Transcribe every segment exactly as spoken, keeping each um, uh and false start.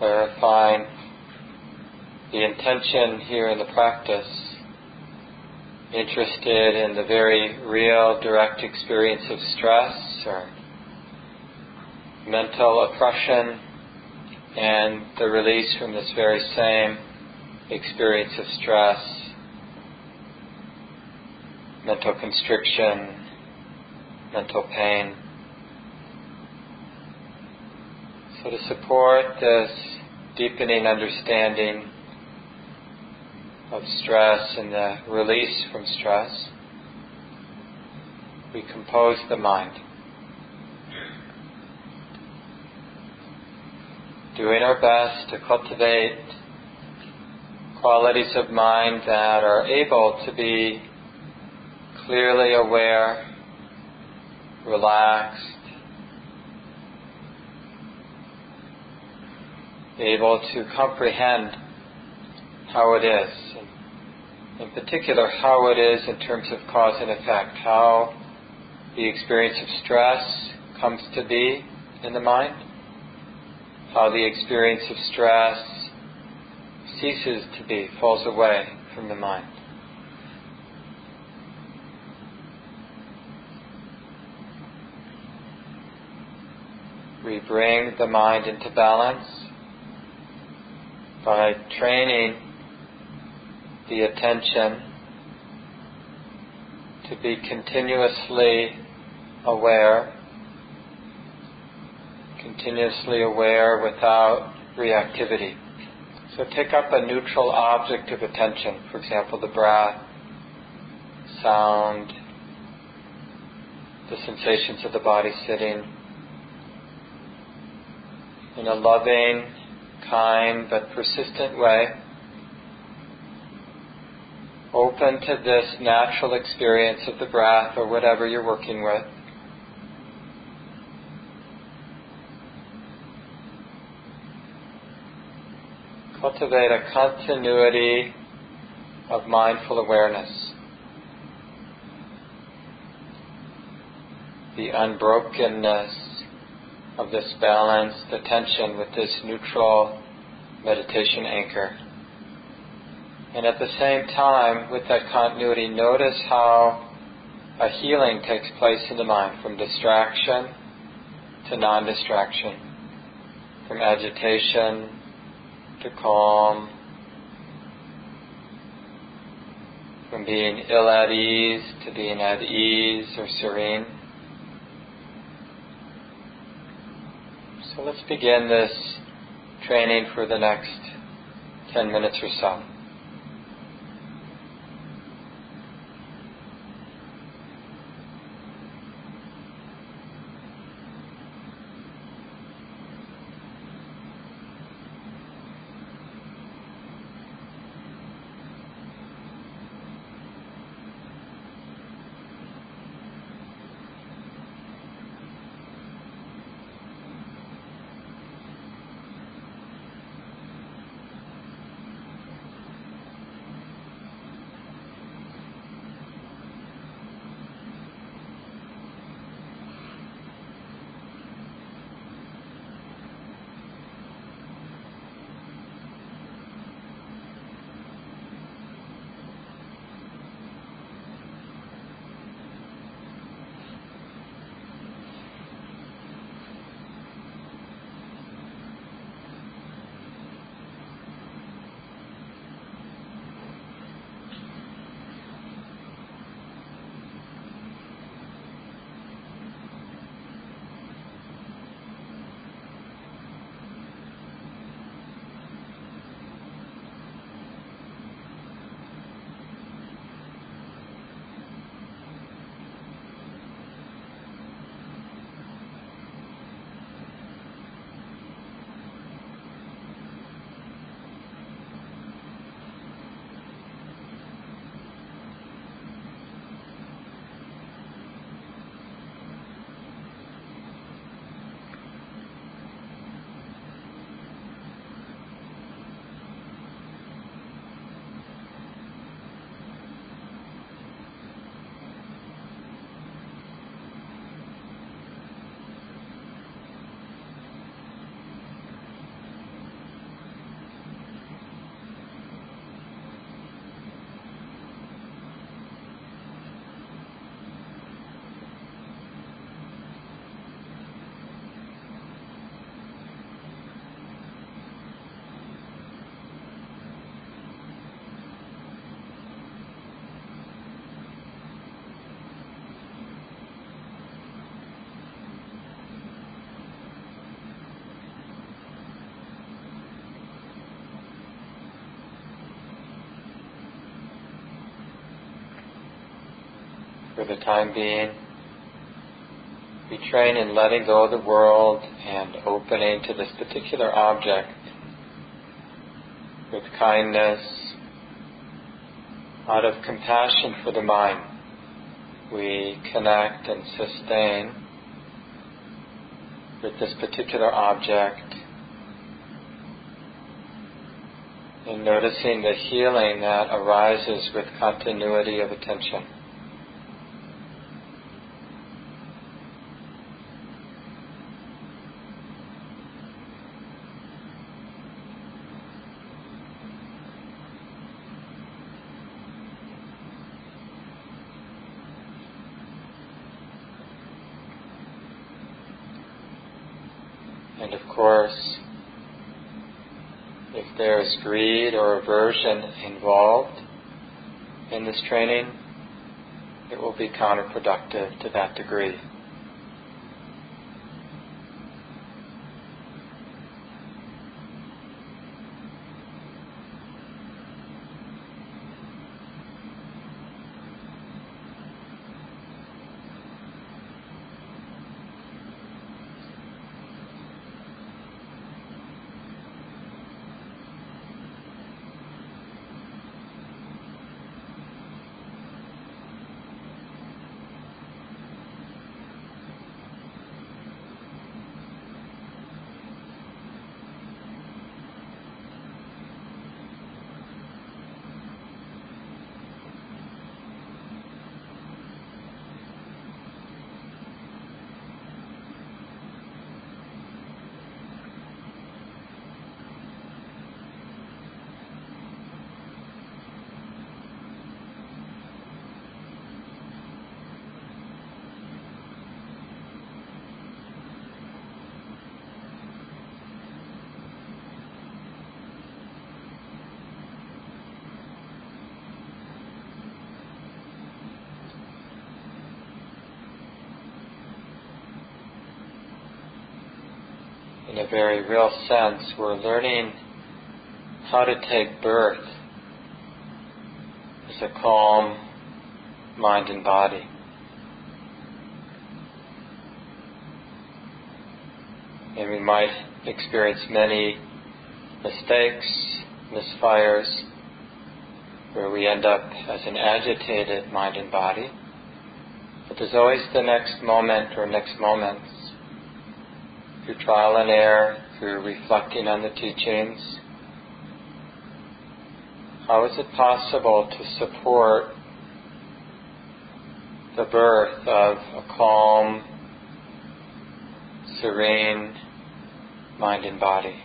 clarifying the intention here in the practice, interested in the very real, direct experience of stress or mental oppression and the release from this very same experience of stress, mental constriction, mental pain. So to support this deepening understanding of stress and the release from stress, we compose the mind. Doing our best to cultivate qualities of mind that are able to be clearly aware, relaxed, able to comprehend how it is, in particular how it is in terms of cause and effect, how the experience of stress comes to be in the mind, how the experience of stress ceases to be, falls away from the mind. We bring the mind into balance by training the attention to be continuously aware, continuously aware without reactivity. So take up a neutral object of attention, for example, the breath, sound, the sensations of the body sitting, in a loving, kind, but persistent way. Open to this natural experience of the breath or whatever you're working with. Cultivate a continuity of mindful awareness. The unbrokenness of this balanced attention with this neutral meditation anchor. And at the same time, with that continuity, notice how a healing takes place in the mind, from distraction to non-distraction, from agitation to calm, from being ill at ease to being at ease or serene. So let's begin this training for the next ten minutes or so. for the time being. We train in letting go of the world and opening to this particular object with kindness, out of compassion for the mind. We connect and sustain with this particular object and noticing the healing that arises with continuity of attention. And of course, if there is greed or aversion involved in this training, it will be counterproductive to that degree. In a very real sense, we're learning how to take birth as a calm mind and body. And we might experience many mistakes, misfires, where we end up as an agitated mind and body. But there's always the next moment or next moments, through trial and error, through reflecting on the teachings. How is it possible to support the birth of a calm, serene mind and body?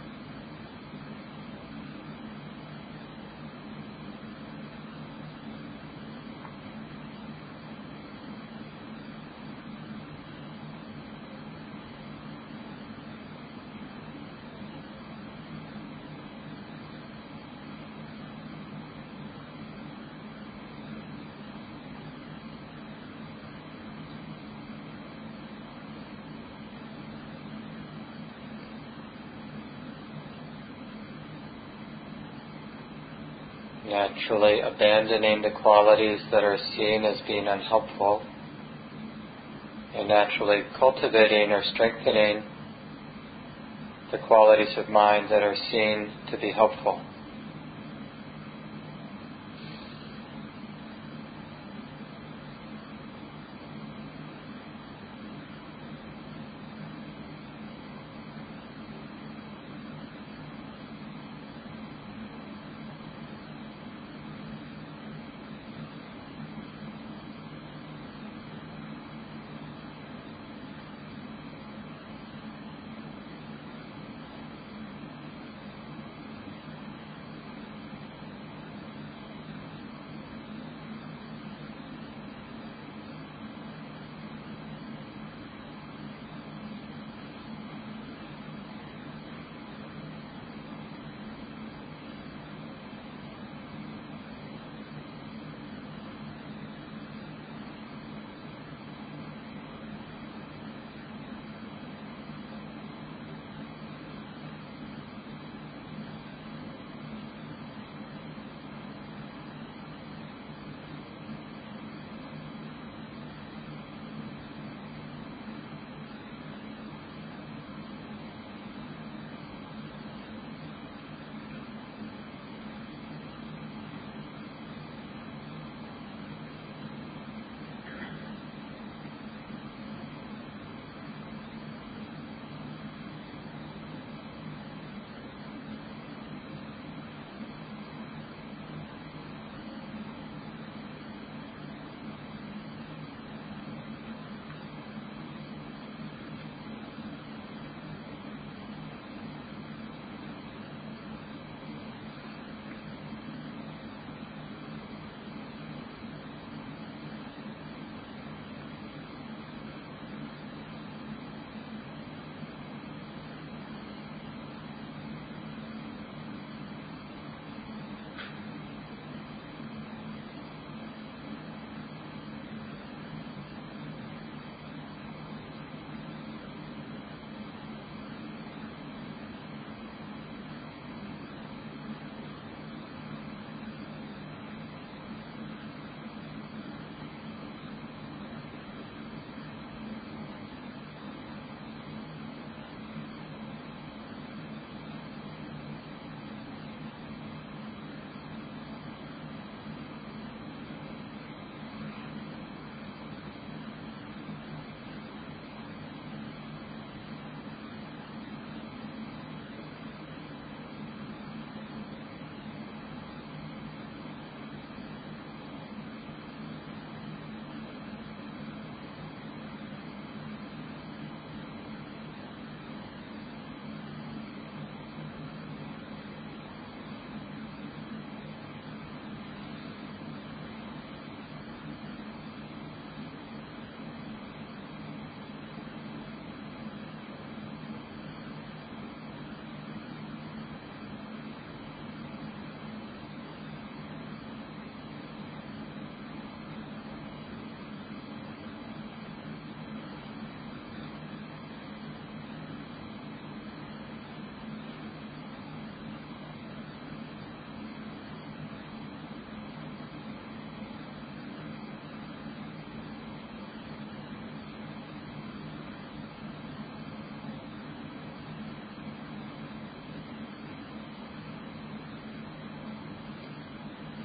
Naturally abandoning the qualities that are seen as being unhelpful, and naturally cultivating or strengthening the qualities of mind that are seen to be helpful.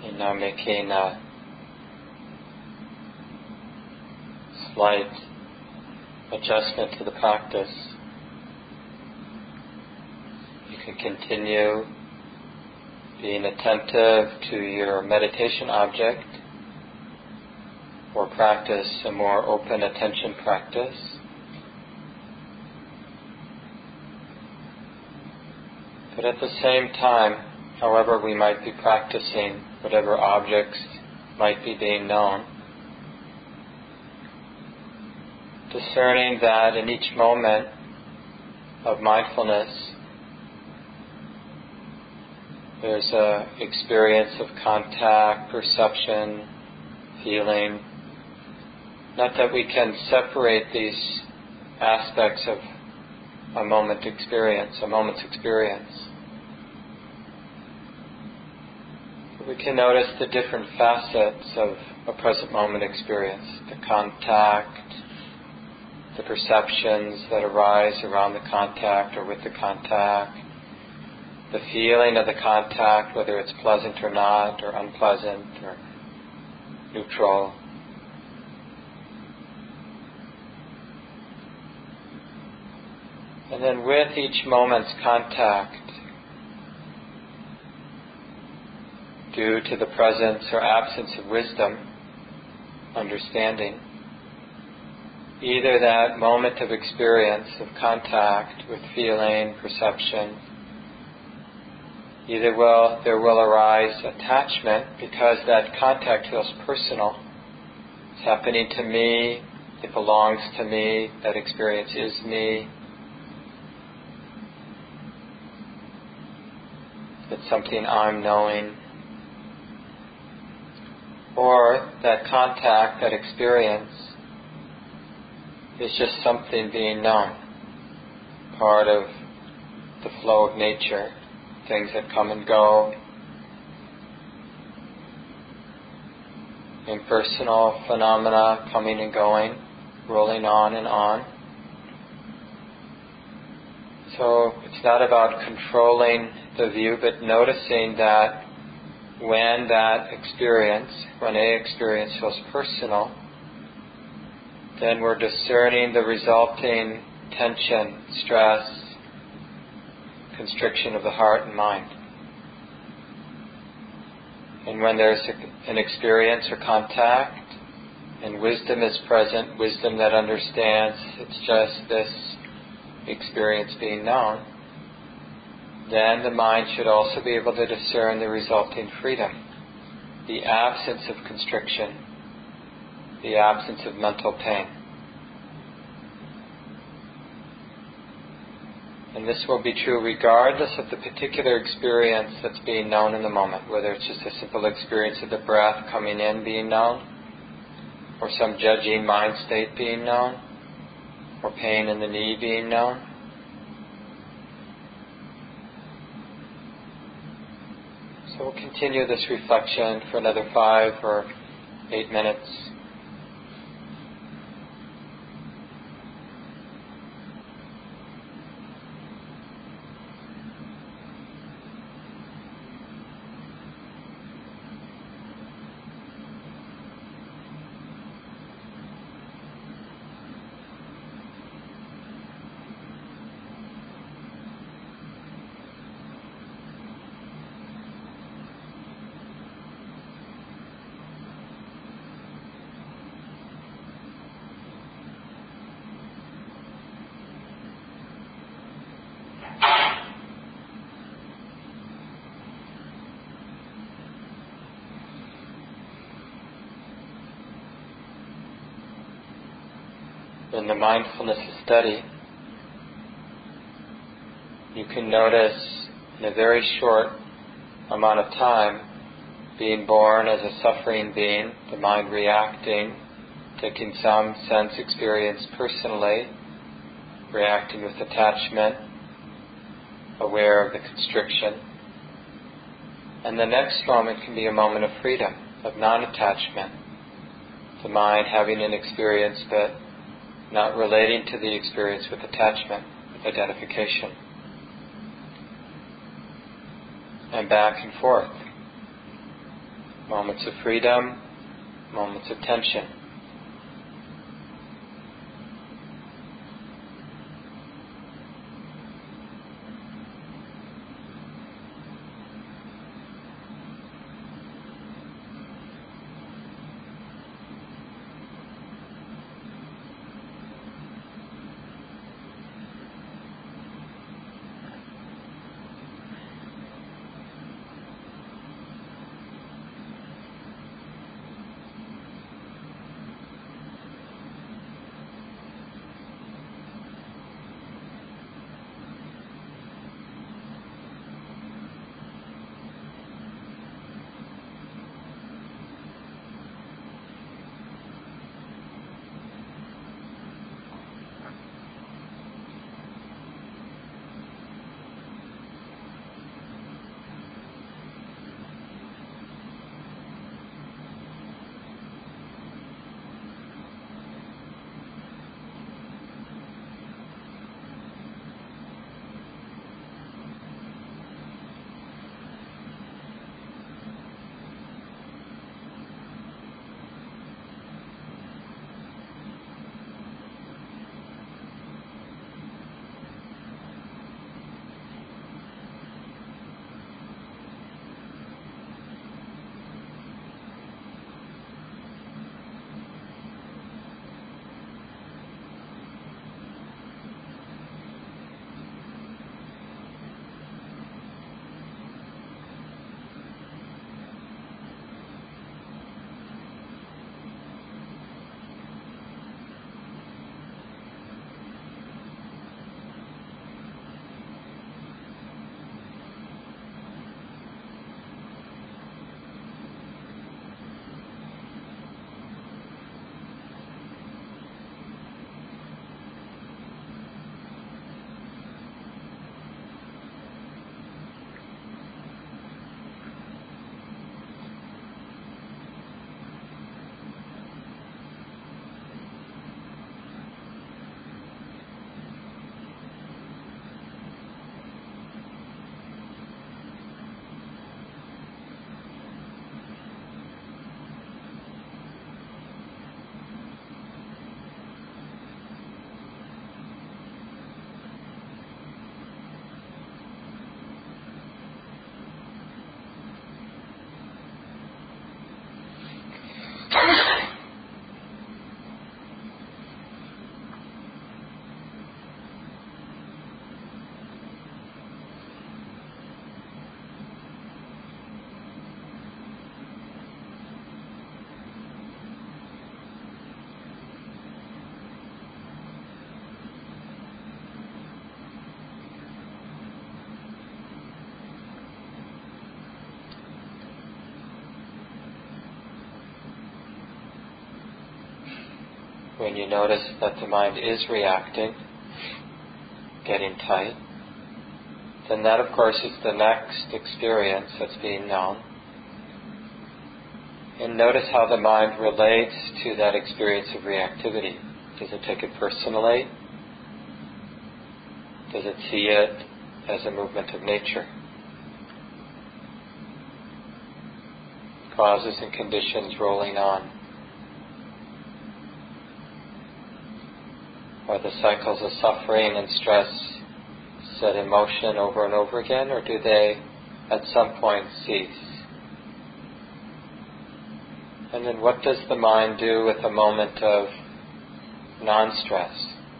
And now making a slight adjustment to the practice. You can continue being attentive to your meditation object, or practice a more open attention practice. But at the same time, however we might be practicing, whatever objects might be being known, discerning that in each moment of mindfulness there's an experience of contact, perception, feeling. Not that we can separate these aspects of a moment experience, a moment's experience. But we can notice the different facets of a present moment experience, the contact, the perceptions that arise around the contact or with the contact, the feeling of the contact, whether it's pleasant or not, or unpleasant, or neutral. And then with each moment's contact, due to the presence or absence of wisdom, understanding, either that moment of experience of contact with feeling, perception, either will there will arise attachment because that contact feels personal. It's happening to me, it belongs to me, that experience is me. It's something I'm knowing. Or that contact, that experience, is just something being known, part of the flow of nature, things that come and go, impersonal phenomena coming and going, rolling on and on. So it's not about controlling the view, but noticing that when that experience, when a experience feels personal, then we're discerning the resulting tension, stress, constriction of the heart and mind. And when there's a, an experience or contact, and wisdom is present, wisdom that understands it's just this experience being known, then the mind should also be able to discern the resulting freedom, the absence of constriction, the absence of mental pain. And this will be true regardless of the particular experience that's being known in the moment, whether it's just a simple experience of the breath coming in being known, or some judging mind state being known, or pain in the knee being known. So we'll continue this reflection for another five or eight minutes. In the mindfulness study, you can notice in a very short amount of time being born as a suffering being, the mind reacting, taking some sense experience personally, reacting with attachment, aware of the constriction. And the next moment can be a moment of freedom, of non-attachment, the mind having an experience but not relating to the experience with attachment, with identification. And back and forth. moments of freedom, moments of tension. When you notice that the mind is reacting, getting tight, then that of course is the next experience that's being known. And notice how the mind relates to that experience of reactivity. Does it take it personally? Does it see it as a movement of nature? Causes and conditions rolling on. Are the cycles of suffering and stress set in motion over and over again, or do they at some point cease? And then what does the mind do with a moment of non-stress?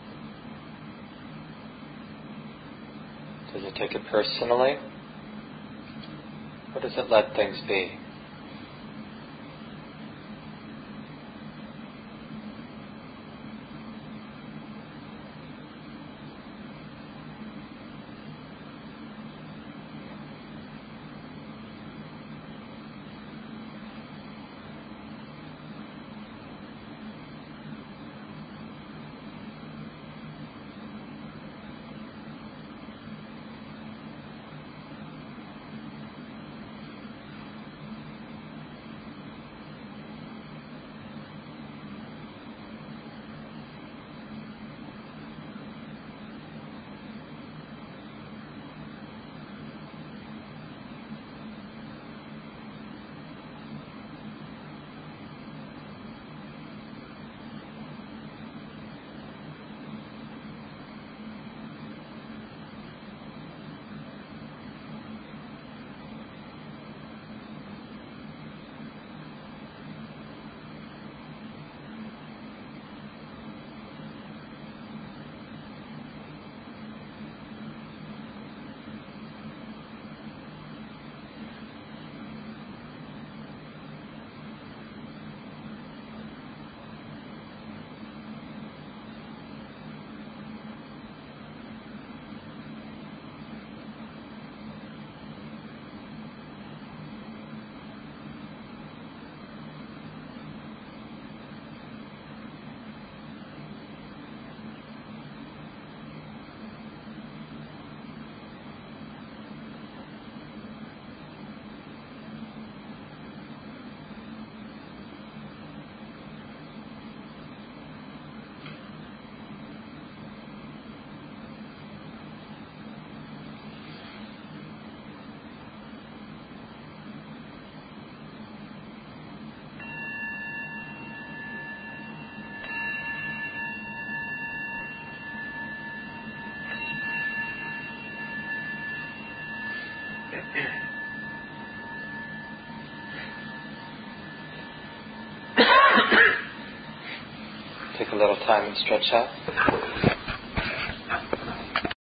Does it take it personally? Or does it let things be? Take a little time and stretch out.